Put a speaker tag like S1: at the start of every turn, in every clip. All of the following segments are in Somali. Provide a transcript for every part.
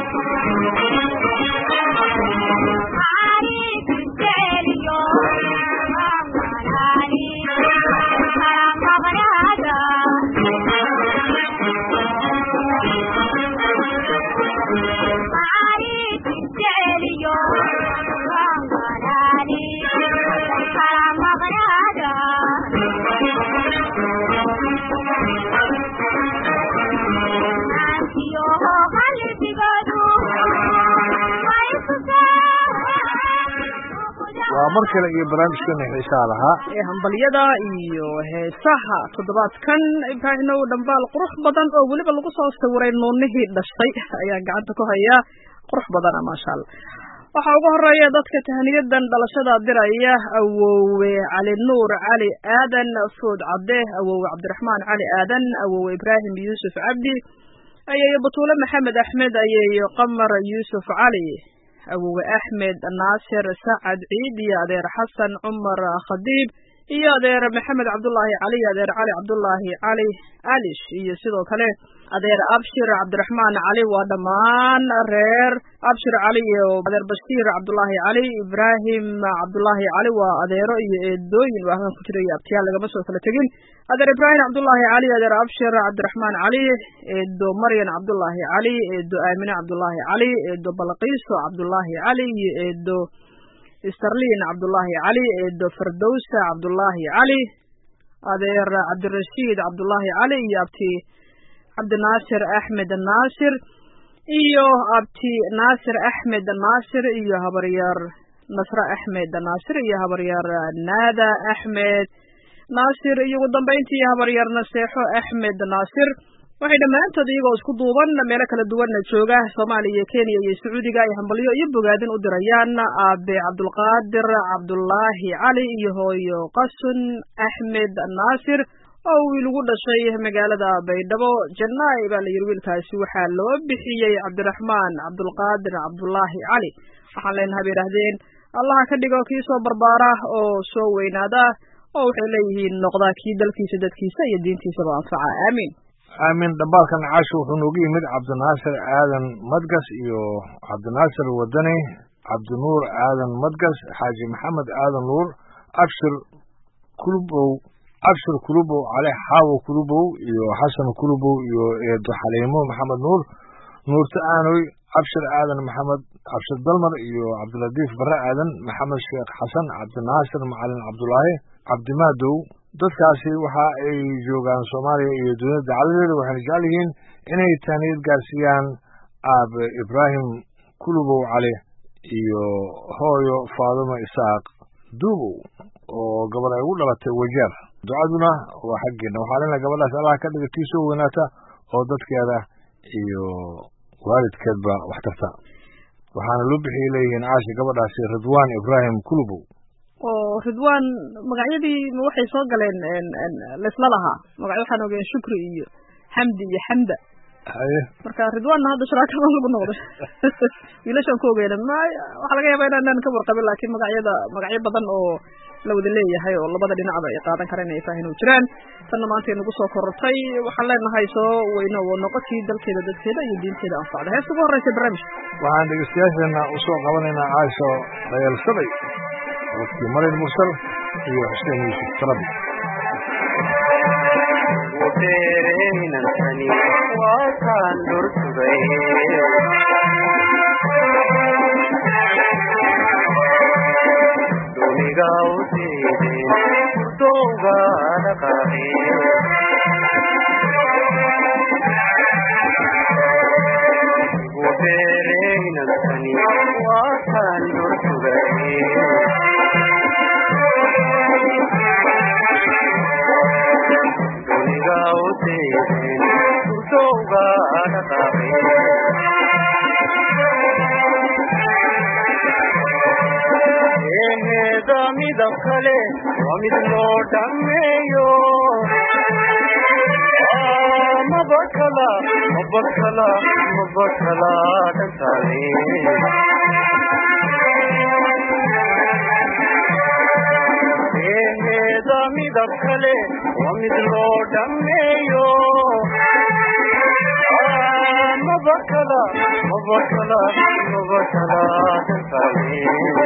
S1: markale iyo barnaamijkan xiisaha lahaa
S2: ee hambaliyada iyo heesaha toddobaadkan Ibraahimow dhambaal qurux badan oo waliba lagu soo sawiray noonihii dhashay ayaa gacanta ku haya qurux badan maasha Allah waxa ugu horeeya dadka tahniyadan dhalashada diraya awoowe Cali Nuur Cali Aadan Food Cabde awoowe Cabdiraxmaan Cali Aadan awoowe Ibraahim Yuusuf Cabdi ayayo Batuule Maxamed Axmed ayayo Qamar Yuusuf Cali awoowe Axmed Naasir Saacad Ciid iyo adeer Xasan Cumar Khadiib iyo adeer Maxamed Cabdullaahi Cali adeer Cali Cabdullaahi Cali Alish iyo sidoo kale adeer Abshir Cabdiraxmaan Cali waa dhamaan reer Abshir Cali iyo adeer Bashir Cabdullaahi Cali Ibraahim Cabdullaahi Cali waa adeero iyo eedooyin waxaan ku jiray abtiyaal laga soo kala tagin adeer Ibraahim Cabdullaahi Cali adeer Abshir Cabdiraxmaan Cali eedo Maryan Cabdullaahi Cali eedo Aamina Cabdullaahi Cali eedo Balqiiso Cabdullaahi Cali iyo eedo Istarliin Cabdullaahi Cali eedo Firdawsa Cabdullaahi Cali adeer Cabdirashiid Cabdullaahi Cali iyo abti Cabdinaasir Axmed Naasir iyo abti Naasir Axmed Naasir iyo habaryar Nasra Axmed Naasir iyo habaryar Naada Axmed Naasir iyo ugu dambeyntii habaryar Naseexo Axmed Naasir waxay dhamaantood iyagoo isku duuban meelo kala duwan jooga Soomaaliya Kenya iyo Sacuudiga ay hambalyo iyo bogaadin u dirayaan aabe Cabdulqaadir Cabdullaahi Cali iyo hooyo Qasun Axmed Naasir oo wiil ugu dhashay magaalada Baydhabo Jannaay baa la yiri wiilkaasi waxa loo bixiyay Cabdiraxmaan Cabdulqaadir Cabdullaahi Cali waxaan leenahay yiraahdeen Allah ka dhigo kii soo barbaara oo soo weynaada oo waxay leeyihiin noqda kii dalkiisa dadkiisa iyo diintiisa ba anfaca aamin
S1: aamin dambaalkan caasho wuxuu noogu yimid Cabdinaasir Aadan Madgas iyo Cabdinaasir Wadani Cabdinuur Aadan Madgas Xaaji Maxamed Aadan Nuur Abshir Kulubow Cali Xaawo Kulubow iyo Xasan Kulubow iyo eedo Xaliimo Maxamed Nuur Nuurta Aanoy Abshir Aadan Maxamed Abshir Dalmar iyo Cabdiladiif Barre Aadan Maxamed Sheekh Xasan Cabdinaasir Macalin Cabdullaahi Cabdimaadow dadkaasi waxa ay joogaan Soomaaliya iyo dunida dacaladeeda waxay jecel yihiin inay taaniyad gaarsiiyaan aabe Ibraahim Kulubow Cali iyo hooyo Faadimo Isaaq Duubow oo gabar ay ugu dhalatay Wajeer ducaduna waa xaggeena waxaa leenahay gabadhaas Allah ka dhigo tii soo weynaata oo dadkeeda iyo waalidkeedba wax tarta waxaana loo bixiyay leeyihiin caasha gabadhaasi Ridwaan Ibraahim Kulubow
S2: oo Ridwaan magacyadii waxay soo galeen lesla lahaa magacyo waxaan ogeyn Shukri iyo Xamdi iyo Xamda marka Ridwaan hadda sharaakada lagu noqday wiilashan ku ogeeyna waxa laga yaabaa inaan ka warqabin laakiin magacyo badan oo la wada leeyahay oo labada dhinacba ay qaadan karaan ay faahin u jiraan tan maanta nagu soo korortay waxaan leenahay soo weyno oo noqotii dalkeeda dadkeeda iyo diinteeda anfacda heesta ugu horeysa barnaamijka
S1: waxaan dhegeystayaasheena u soo qabanaynaa caasho dayalsaday وفي مريض مرسل هي حسين يوسف تربي
S3: وبين الثاني وكان درسبي دوني غاوتي دوغا نقاهي وبين الثاني وكان درسبي midabkale waa mid loo dhameeyo mabakala dhantaale eheeda midabkale waa mid loo dhameeyo mabakala dantaale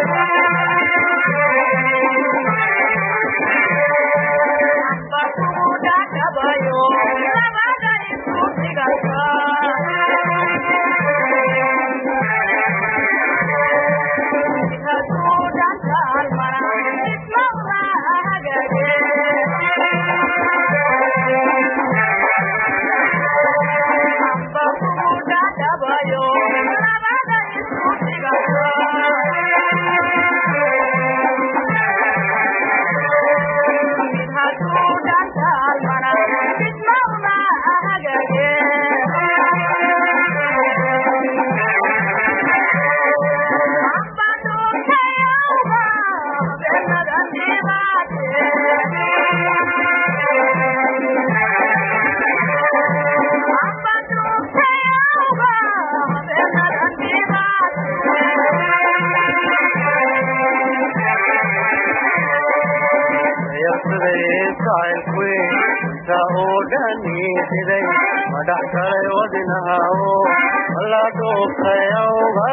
S3: madhaxkale wadinahawo alla dhuuqayawga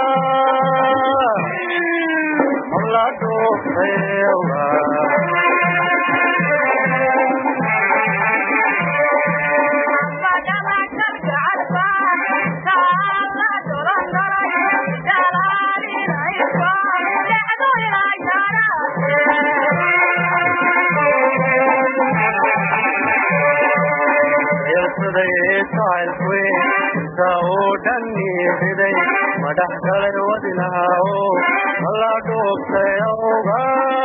S3: madhaxkale wadinahawo alla dhuuqayawga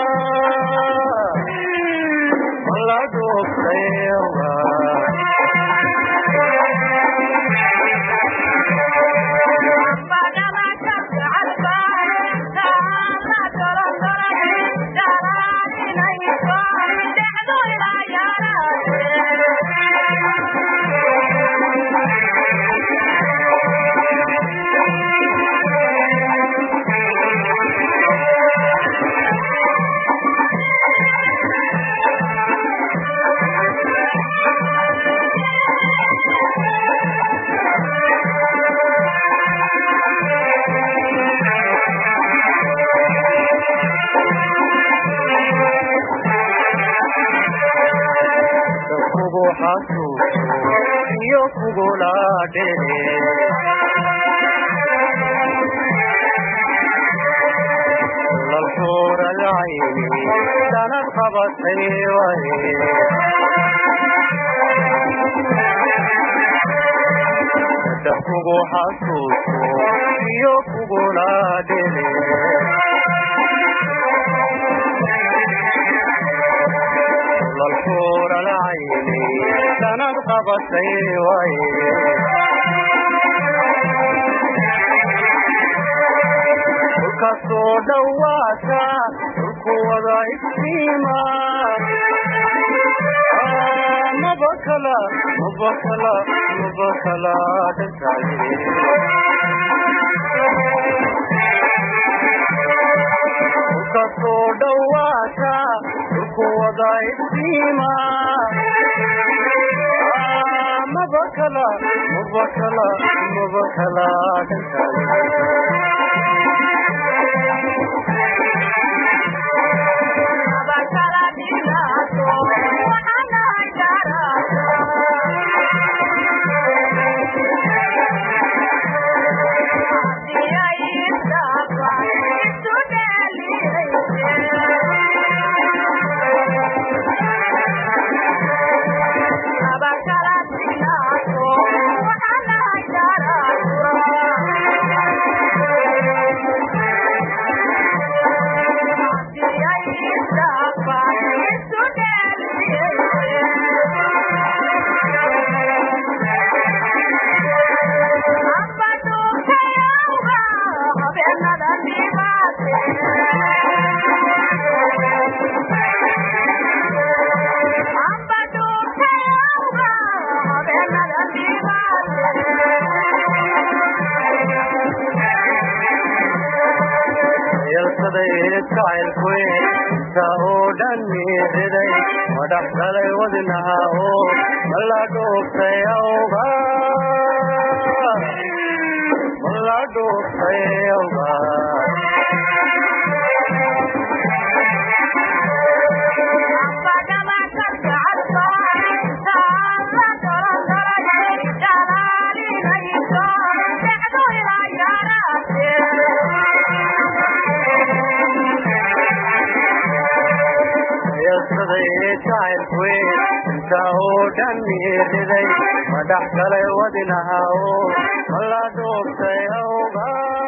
S3: yo kugulaade lalhura alcayni danad qabatay waye dakugu xasuuso yo kugulaadene lalhura alcayni danad qabatay waye dhulkasoo dhawaata dhulku wada iftiima mabakala dantaale dhulkasoo dhawaata dhulku wada iftiima mabakala dantaale inta oo dhan miiriday madhax galay wadnaha oo mala dhuuftay awga mala dhuuftay awga inta oo dhan miiriday madhax galay wadnaha oo mala dhuuftay awga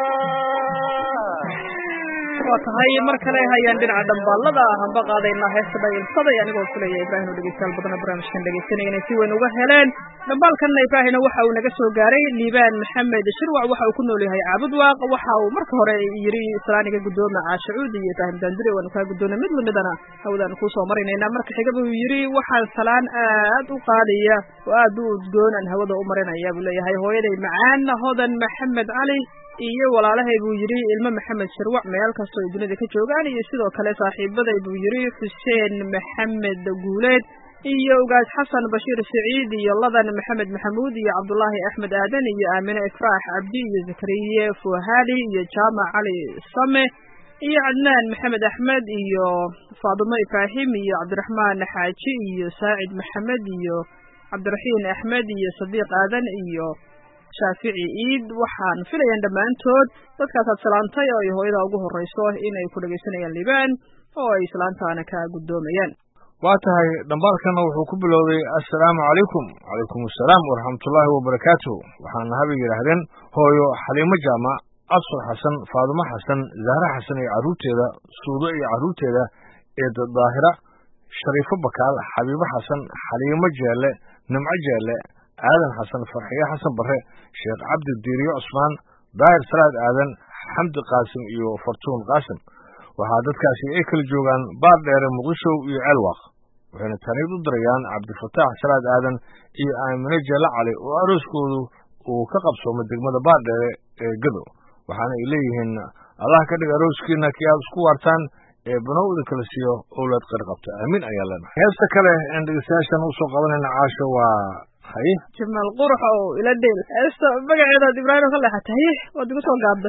S2: waa tahay mar kale hayaan dhinaca dhambaalada hanba qaadaynaa heesta dhayilsaday anigoo kuleeya ibraahim oo dhegeystayaal badana barnaamijkan dhegeysanaya inay si weyn uga heleen dhambaalkanna ibraahimna waxa uu naga soo gaaray liibaan maxamed shirwac waxa uu ku nool yahay caabudwaaq waxa uu marka hore yiri islaaniga guddooma caashacuud iyo ibraahim daandure waanu kaa guddoona mid lamidana hawadaanu kuu soo marinaynaa marka xiga buu yiri waxaan salaan aad u qaadaya oo aad u udgoon aan hawada u marinaya buu leeyahay hooyaday macaan hodan maxamed cali iyo walaalahay buu yiri ilmo maxamed shirwac meel kastoo ay dunida ka joogaan iyo sidoo kale saaxiibaday buu yiri xuseen maxamed guuleed iyo ugaas xasan bashiir saciid iyo ladan maxamed maxamuud iyo cabdullaahi axmed aadan iyo aamine ifraax cabdi iyo zakariye fuhali iyo jaamac cali same iyo cadnaan maxamed axmed iyo faadimo ibraahim iyo cabdiraxmaan xaaji iyo saacid maxamed iyo cabdiraxiin axmed iyo sadiiq aadan iyo shaafici iid waxaan filayaan dhammaantood dadkaasaad salaantay oo ay hooyada ugu horreyso inay ku dhegaysanayaan liibaan oo ay islaantaana ka guddoomayaan
S1: waa tahay dhambaalkana wuxuu ku bilowday assalaamu calaykum calaykum assalaam waraxmatullaahi wabarakaatuh waxaana habig yidhaahdeen hooyo xaliimo jaamac absar xasan faadimo xasan zahre xasan iyo carruurteeda suudo iyo carruurteeda eeda daahira shariifo bakaal xabiibo xasan xaliimo jeelle nimco jeelle aadan xasan farxiye xasan barre sheekh cabdi diiriyo cusmaan daahir salaad aadan xamdi qaasim iyo fartuun qaasim waxaa dadkaasi ay kala joogaan baar dheere muqdisho iyo ceelwaaq waxayna taniid u dirayaan cabdifataax salaad aadan iyo aamine jeelle cali oo arooskoodu uu ka qabsoomay degmada baar dheere ee gadow waxaana ay leeyihiin allah ka dhig arooskiina kii aad isku waartaan ee banowda kala siiyo owlaad qari qabta aamiin ayaa leenahay heesta kale aan dhegeystayaashan usoo qabanayna caasho waa haye
S2: jamaal qurux oo ila dheel heesta magaceedaad ibraahim ka leexatay haye waad igu soo gaabday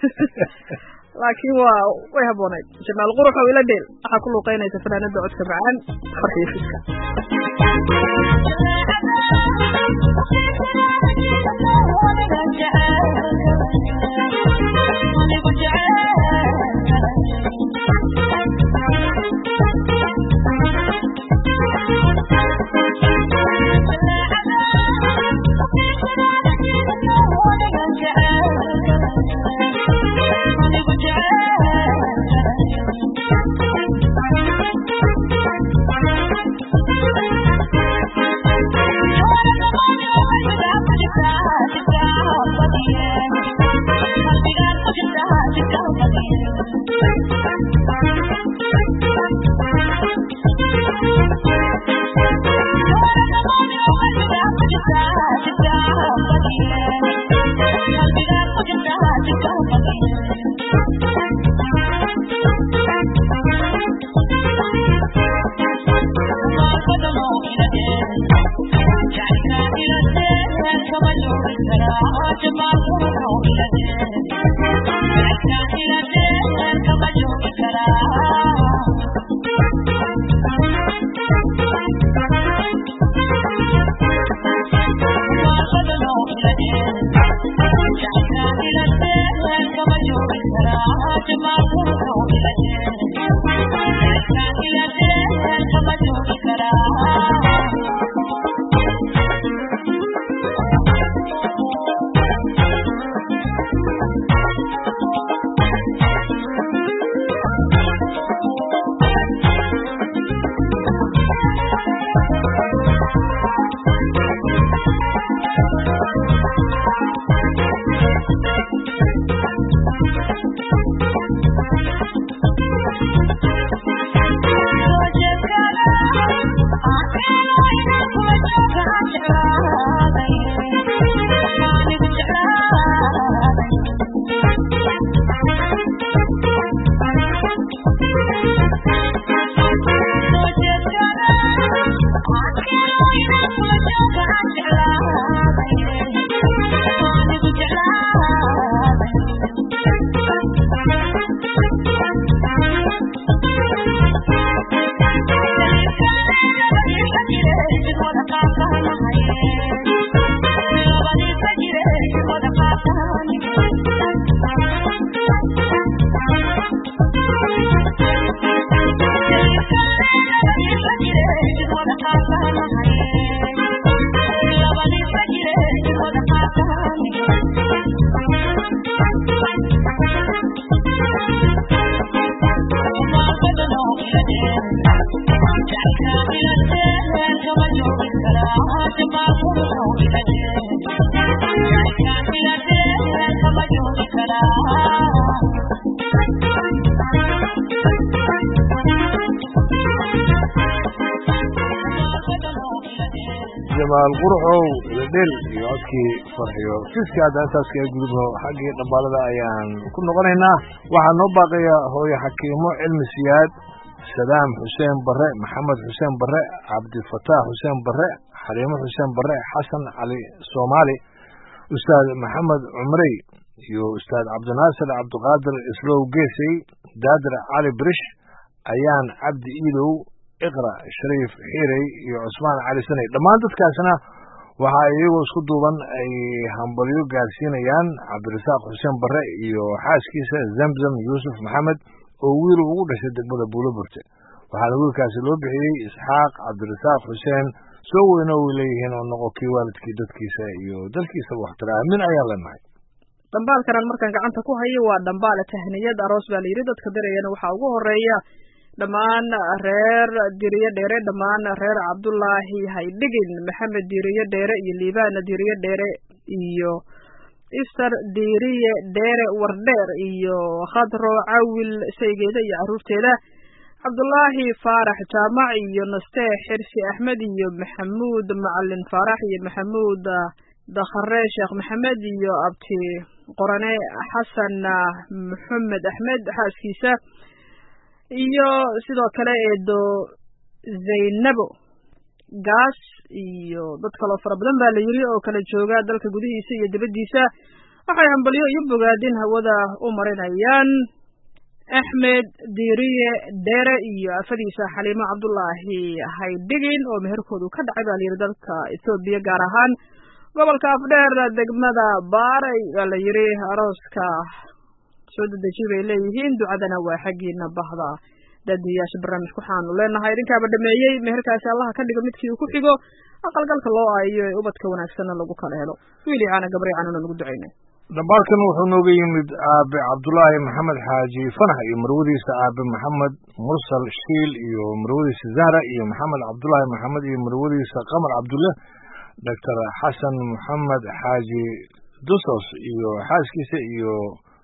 S2: laakiin way habboonayd jamaal qurux oo ila dheel waxaa ku luuqeynaysa fanaanada codka macaan farxiyo fiska
S1: jamaal qurxow dhel iyo codkii farxiyo fiska hadda intaaska ay gudubno xaggii dhambaalada ayaan ku noqonaynaa waxaa noo baaqaya hooyo xakiimo cilmi siyaad sadaam xuseen bare maxamed xuseen bare cabdifataax xuseen bare xaliimo xuseen bare xasan cali soomaali ustaad maxamed cumrey iyo ustaad cabdinaasir cabdiqaadir islow geesey daadir cali birish ayaan cabdi iidow iqra shariif xiirey iyo cusmaan cali sanay dhammaan dadkaasna waxaa iyagoo isku duuban ay hambalyo gaarsiinayaan cabdirasaaq xuseen bare iyo xaaskiisa zamzam yuusuf maxamed oo wiil ugu dhashay degmada buuloburte waxaana wiilkaasi loo bixiyey isxaaq cabdirasaaq xuseen soo weyno way leeyihiin oo noqo kii waalidkii dadkiisa iyo dalkiisaba waxtira aamin ayaan leenahay
S2: dhambaalkanan markaan gacanta ku hayo waa dhambaale tahniyad aroos baa layidhi dadka dirayana waxaa ugu horeeya dhammaan reer diriye dheere dhammaan reer cabdullaahi haydhigin maxamed diriye dheere iyo liibaana diriye dheere iyo ister diriye dheere wardheer iyo khadro cawil saygeeda iyo carruurteeda cabdullaahi faarax jaamac iyo nastee xirsi axmed iyo maxamuud macalin faarax iyo maxamuud dakhare sheekh maxamed iyo abti qorane xasan maxamed axmed xaaskiisa iyo sidoo kale eedo zaynabo gaas iyo dad kaloo fara badan baa la yiri oo kala jooga dalka gudihiisa iyo dibaddiisa waxay hambalyo iyo bogaadin hawada u marinayaan axmed diiriye dheere iyo afadiisa xaliimo cabdullaahi haydhigin oo meherkoodu ka dhacay baa la yidhi dalka etoobiya gaar ahaan gobolka afdheer degmada baaray baa la yidhi arooska soo dedeji bay leeyihiin ducadana waa xaggiina bahda daadiyaasha barnaamijka waxaanu leenahay idinkaaba dhameeyey meherkaasi allaha ka dhigo midkii uu ku xigo aqalgalka loo aayo ee ubadka wanaagsanna lagu kala helo wiili caana gabray caanuna nagu ducaynay
S1: dhambaalkan wuxuu nooga yimid aabe cabdulaahi maxamed xaaji fanax iyo marwadiisa aabe maxamed mursal shiil iyo marwadiisa zahra iyo maxamed cabdulaahi maxamed iyo marwadiisa qamar cabdulle doctor xasan maxamed xaaji dusos iyo xaaskiisa iyo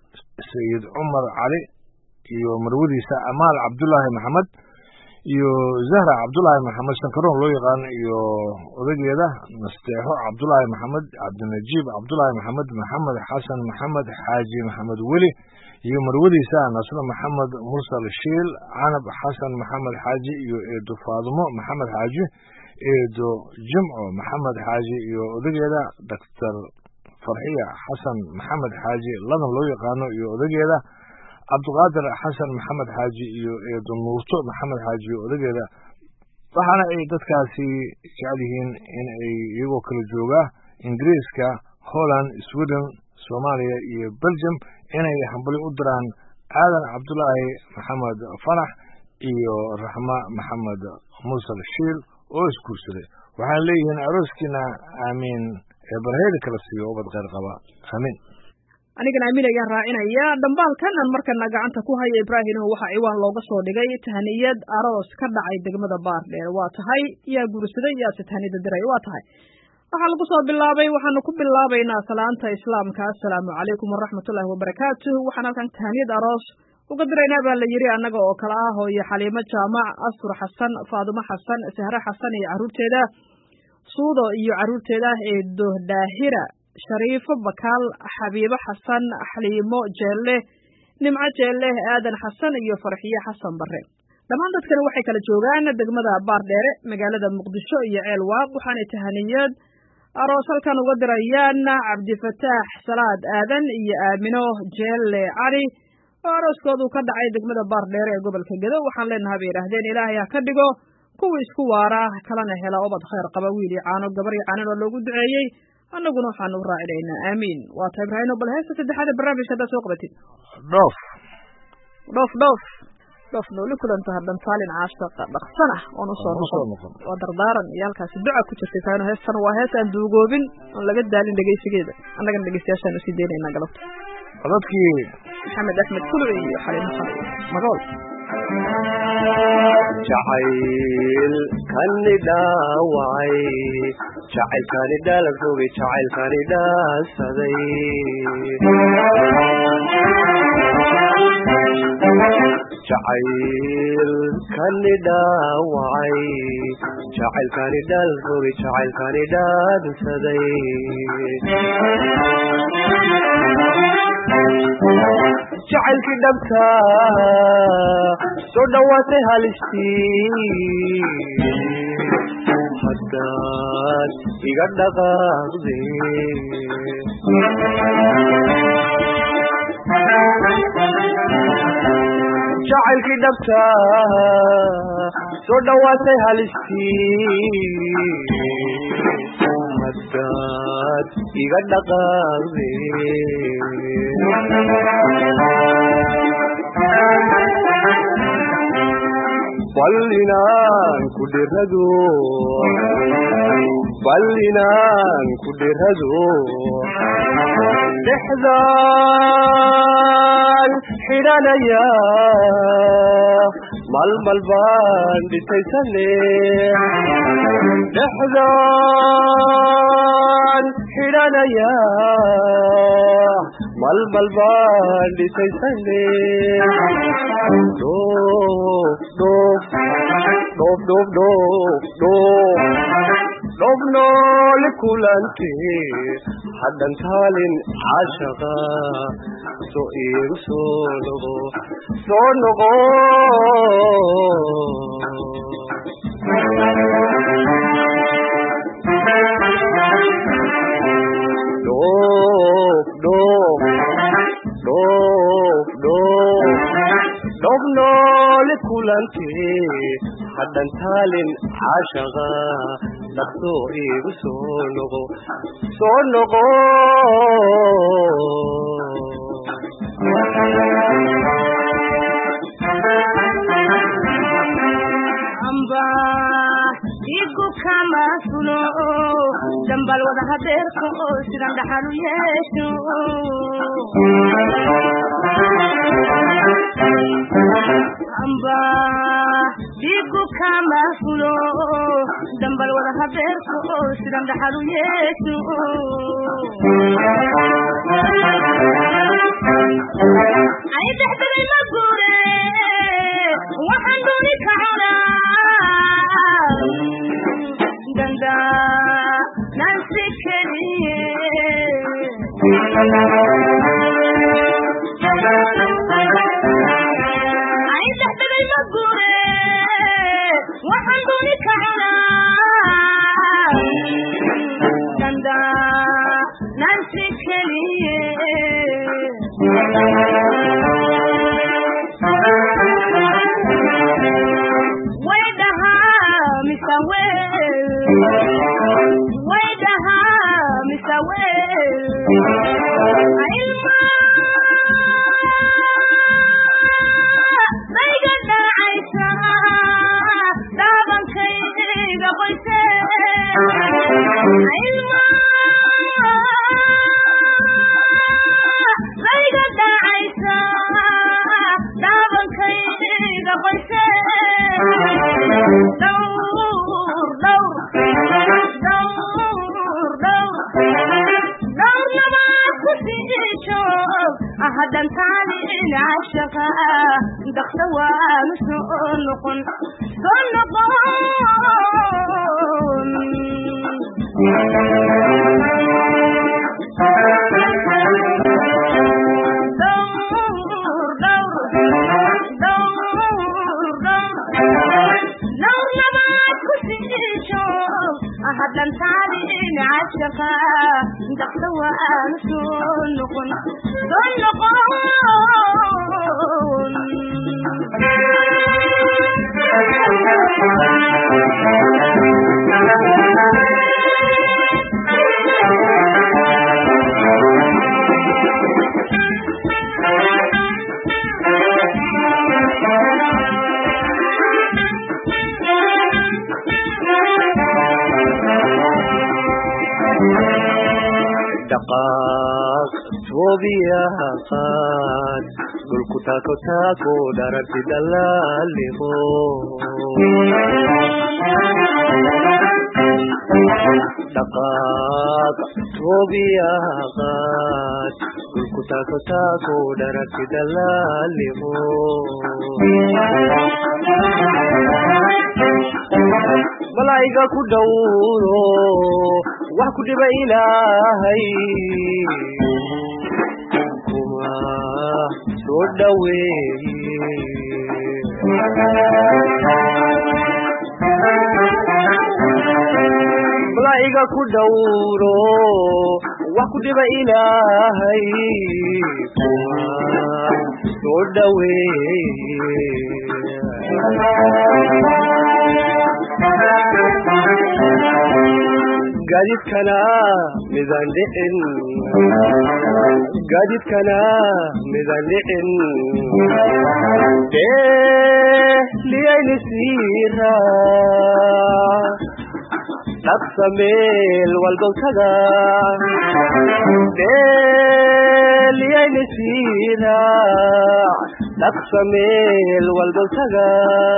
S1: sayid cumar cali iyo marwadiisa amaal cabdulaahi maxamed iyo zahra cabdulaahi maxamed sankaroon loo yaqaan iyo odageeda nasteexo cabdulaahi maxamed cabdinajiib cabdulaahi maxamed maxamed xasan maxamed xaaji maxamed weli iyo marwadiisa nasre maxamed mursal shiil canab xasan maxamed xaaji iyo eedo faadumo maxamed xaaji eedo jimco maxamed xaaji iyo odageeda doctor farxiya xasan maxamed xaaji ladan loo yaqaano iyo odageeda cabdiqaadir xasan maxamed xaaji iyo eedo nuurto maxamed xaaji iyo odageeda waxaana ay dadkaasi jecel yihiin in ay iyagoo kala jooga ingiriiska holland sweden soomaaliya iyo belgium inay hambali u diraan aadan cabdulaahi maxamed fanax iyo raxma maxamed mursal shiil oo isguursaday waxaan leeyihiin arooskiina aamiin ee barheedi kala siiyo ubad kheyr qaba aamiin
S2: anigana aamin ayaan raacinayaa dhambaalkan aan markana gacanta ku haya ibraahim waxaa ciwaan looga soo dhigay tahniyad aroos ka dhacay degmada baardheer waa tahay yaa guursaday yaase tahniyada diray waa tahay waxaa lagu soo bilaabay waxaanu ku bilaabaynaa salaanta islaamka assalaamu calaykum waraxmatullaahi wabarakaatuh waxaan halkan tahniyad aroos uga diraynaa baa la yidhi annaga oo kale ah hooyo xaliimo jaamac asur xasan faadumo xasan sahre xasan iyo carruurteeda suudo iyo carruurteeda eedo daahira shariifo bakaal xabiibo xasan xaliimo jeelle nimco jeelle aadan xasan iyo farxiye xasan bare dhammaan dadkani waxay kala joogaan degmada baardheere magaalada muqdisho iyo ceel waaq waxaanay tahaniyad aroos halkan uga dirayaan cabdifataax salaad aadan iyo aamino jeelle cali oo arooskoodu ka dhacay degmada baardheere ee gobolka gedo waxaan leenahay bay yidhaahdeen ilaahay ha ka dhigo kuwa isku waara kalana hela ubad khayr qaba wiili caano gabaryo caanan oo loogu duceeyey annaguna waxaanu u raacinaynaa aamiin waa tahay ibraahim bal heesta saddexaad ee barnaamijka haddaad soo qabatid dhoof nooli kulanta haddan saalin caashaqa dhaqsana oon usoo noqon waa dardaaran iyo halkaasi duca ku jirtay tahay heestan waa hees aan duugoobin oon laga daalin dhegaysigeeda annagana dhegaystayaashaan usii deynaynaa galabta
S1: codadkii
S2: maxamed axmed kulwe iyo xaliimo xale magool
S3: jacayl kani dhaawacay jacaylkani dhaalagogay jacaylkani dhaasaday jacaylkani dhaawacay jacaylkani dhalrogay jacaylkani dhaadsaday jacaylkii dhabta soo dhawaatay halistii haddaad iga dhaqaaqde jacaylkii dhabta soo dhawaatay halistii haddaad iga dhaqaaqde bal inaan ku dhirado dhexdaan xidhanaya malmal baan dhitaysane dhexdaan xidhanaya malmal baan dhitaysane dhoob noole kulante haddan taalin caashaqa soo iigu soo noqo dhoob noole kulante haddan taalin caashaqa dhaqso iigu soo noqo
S2: amba igu kama fulo dambal wada hadeerka oo sidan dhaxalu yeesho amba igu kama fulo dambal wada hadeerka oo sidan dhaxalu yeesho ay dhaxdalay ma guure waxaan dooni ka cunaa danda nansi keliye ay dhaxdalay ma guure waxaan dooni ka cunaa danda nansi keliye haddan taalin caashaqa dhaqso waanu soo noqon haddan taalin caashaqa dhaqso waanu soo noqon
S3: dhaqaaq toobiyaha qaad dhulku taako dhararti dalaaliho dhaqaaq toobiyaha qaad dhulku taako taako dharagtida laalimo malaa'iga ku dhowro wax ku dhiba ilaahay kuma soo dhaweeye malaa'iga ku dhowro wax ku dhiba ilaahay kuma soo dhaweeye gaadidkana midaan dhicin liyayni siira dhaqsa meel walbowtada liyayni siira dhaqsa meel walbowtada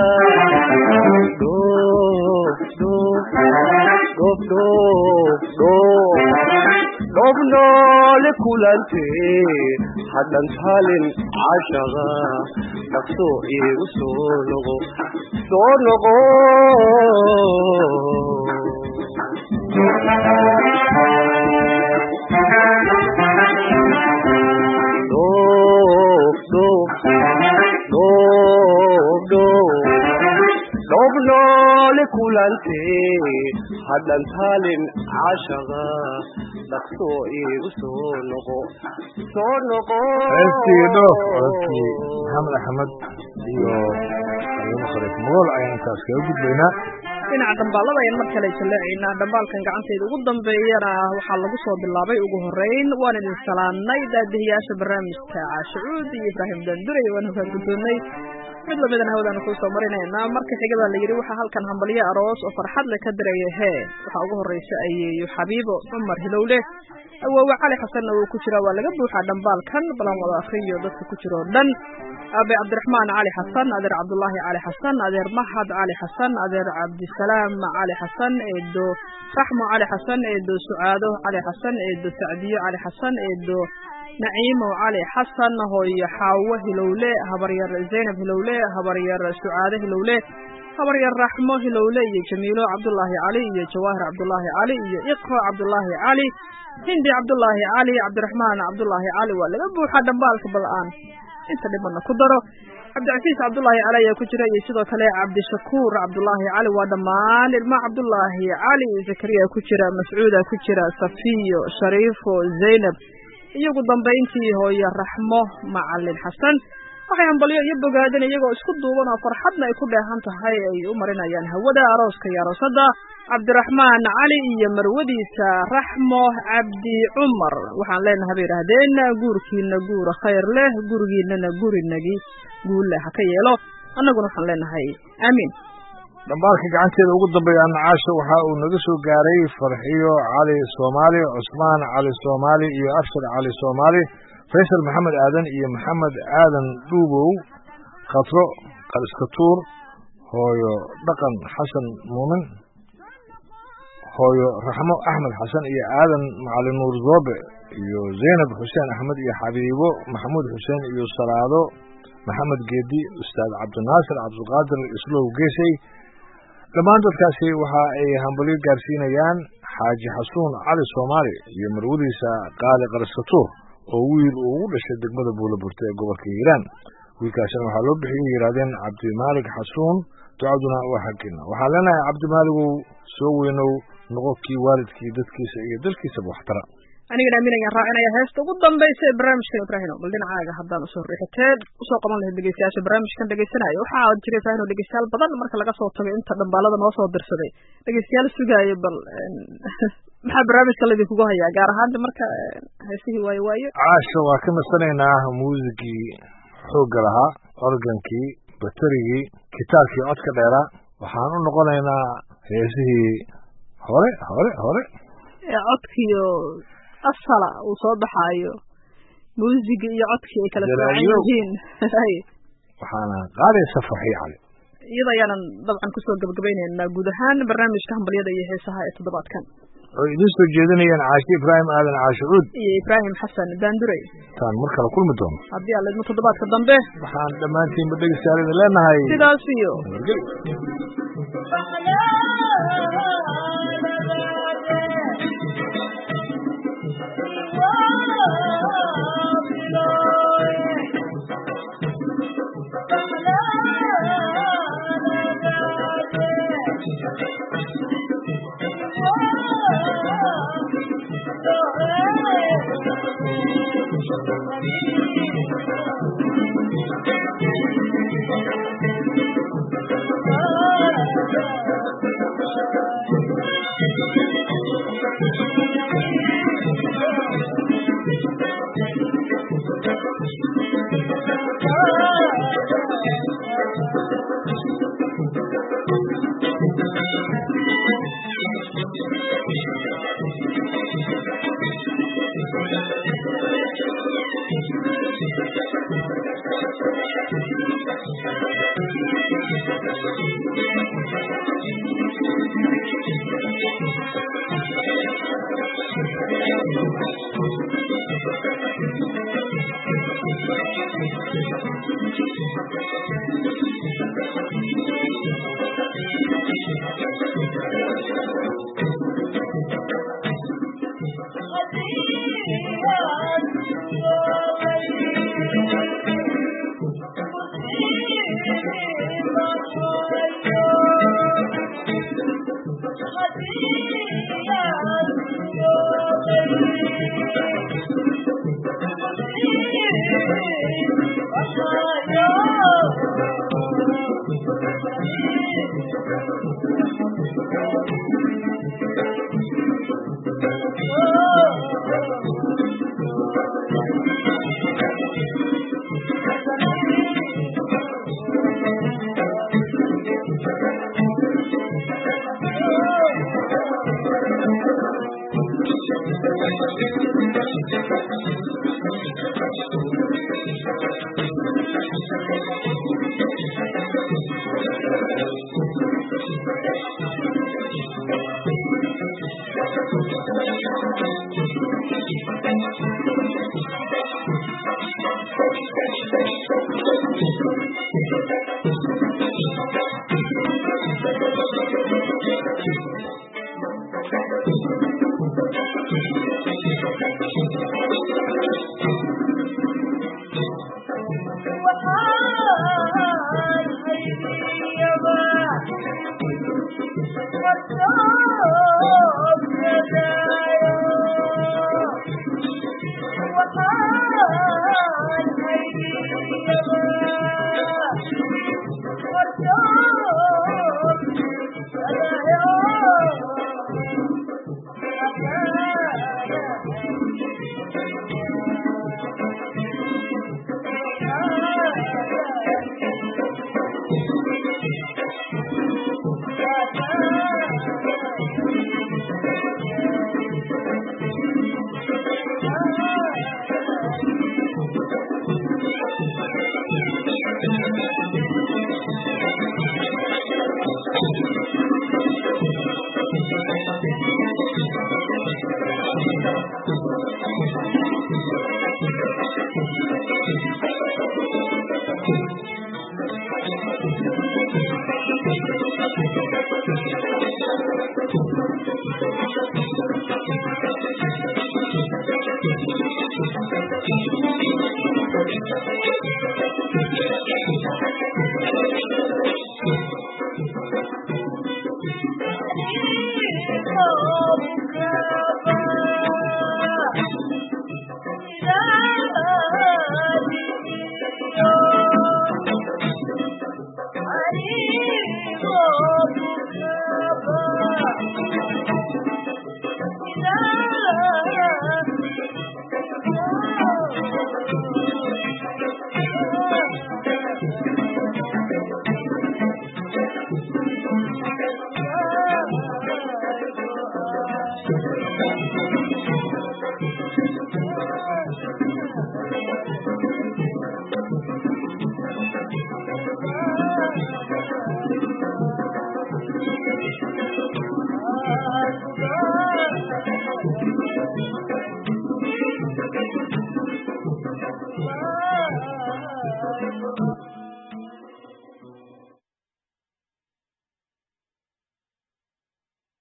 S3: dhoob noole kulante haddan taalin cashaqa dhaqso iigu soo noqo dhoob noole kulante haddan taalin cashaqa dhaqso iigu soo noqo
S1: heestii dhoof codadkii maxamed axmed iyo khaliif mogool ayaan intaas kaga gudbaynaa
S2: dhinaca dambaalada ayaan mar kale jaleecaynaa dhambaalkan gacantayda ugu dambeeyana waxaa lagu soo bilaabay ugu horeyn waan idin salaannay daadihiyaasha barnaamijka caashicuud iyo ibraahim daandurey waan hogaan guddoonnay mid lamidana hawadaanu kuu soo marinaynaa marka xigadaa la yidhi waxaa halkan hambalyo aroos oo farxad le ka diraya waxaa ugu horreysa ayeeyo xabiibo cumar hilowle awoowe cali xasanna wuu ku jiraa waa laga buuxaa dhambaalkan balan wada akhriyo dadka ku jira oo dhan abe cabdiraxmaan cali xasan adeer cabdullaahi cali xasan adeer mahad cali xasan adeer cabdisalaam cali xasan eedo raxmo cali xasan eedo sucaado cali xasan eedo sacdiyo cali xasan eedo naciimo cali xasan hooyo xaawo hilowle habaryar zaynab hilowle habaryar sucaado hilowle habaryar raxmo hilowle iyo jamiilo cabdullaahi cali iyo jawaahir cabdullaahi cali iyo iqro cabdullaahi cali hindi cabdullaahi cali cabdiraxmaan cabdullaahi cali waa laga buuxaa dhambaalka bal-aan inta dhibana ku daro cabdicasiis cabdullaahi cali ayaa ku jira iyo sidoo kale cabdishakuur cabdullaahi cali waa dhammaan ilma cabdullaahi cali zakariya ku jira mascuuda ku jira safiyo shariifo zaynab iyo ugu dambayntii hooyo raxmo macalin xasan waxay hambalyo iyo bogaadeen iyagoo isku duuban oo farxadna ay ku dheehan tahay ay u marinayaan hawada arooska iyo aroosada cabdiraxmaan cali iyo marwadiisa raxmo cabdi cumar waxaan leenahay bay yidhaahdeen guurkiina guura khayr leh gurigiinana gurinagi guulle ha ka yeelo annaguna waxaan leenahay aamiin
S1: dhambaalka gacanteeda ugu dambeeya nacaasha waxa uu naga soo gaaray farxiyo cali soomaali cusmaan cali soomaali iyo abshir cali soomaali faysal maxamed aadan iyo maxamed aadan dhuubow khatro qaliskatuur hooyo dhaqan xasan muumin hooyo raxmo axmed xasan iyo aadan macalin nuur zoobe iyo zaynab xuseen axmed iyo xabiibo maxamuud xuseen iyo salaado maxamed geedi ustaad cabdinaasir cabdulqaadir islow geesay dhammaan dadkaasi waxa ay hambalyo gaarsiinayaan xaaji xasuun cali soomaali iyo marwadiisa qaali qaliskatuur oo wiil uu ugu dhashay degmada buulaburta ee gobolka hiiraan wiilkaasina waxaa loo bixiyey yidhahdeen cabdimaalig xasuun ducaduna waa xaggiina waxaan leenahay cabdimaaligow soo weynow noqo kii waalidkii dadkiisa iyo dalkiisaba waxtara
S2: anigana aamin ayaan raacinaya heesta ugu dambaysa ee barnaamijkan ibraahino bal dhinacaaga haddaan usoo riixiteed usoo qaban lahayd dhegeystayaasha barnaamijkan dhegeysanaayo waxaa jira ibraahino dhegeystayaal badan marka laga soo tago inta dhambaalada noo soo dirsaday dhegeystayaal sugaayo bal maxaa barnaamijka laydinkugu hayaa gaar ahaan marka heesihii waayo
S1: caasha waa ka nasanaynaa muusigii xoogga lahaa organkii baterigii kitaabkii codka dheeraa waxaan u noqonaynaa heesihii hore
S2: codkiyo asala uu soo baxaayo muusiga iyo codkii ay kala soocan yihiin
S1: waxaana qaadaysa farxiyo cali
S2: iyada ayaanan dabcan kusoo gabagabaynaynaa guud ahaan barnaamijka hambalyada iyo heesaha ee toddobaadkan
S1: oo idin soo jeedinayaan Caashi Ibrahim Aadan Caashi Cuud
S2: iyo Ibrahim Xasan Daandurey
S1: tan mar kale kulmi doono
S2: haddii alla idmo toddobaadka dambe
S1: waxaan dhammaantiin dhegeystayaal leenahay
S2: sidaas iyo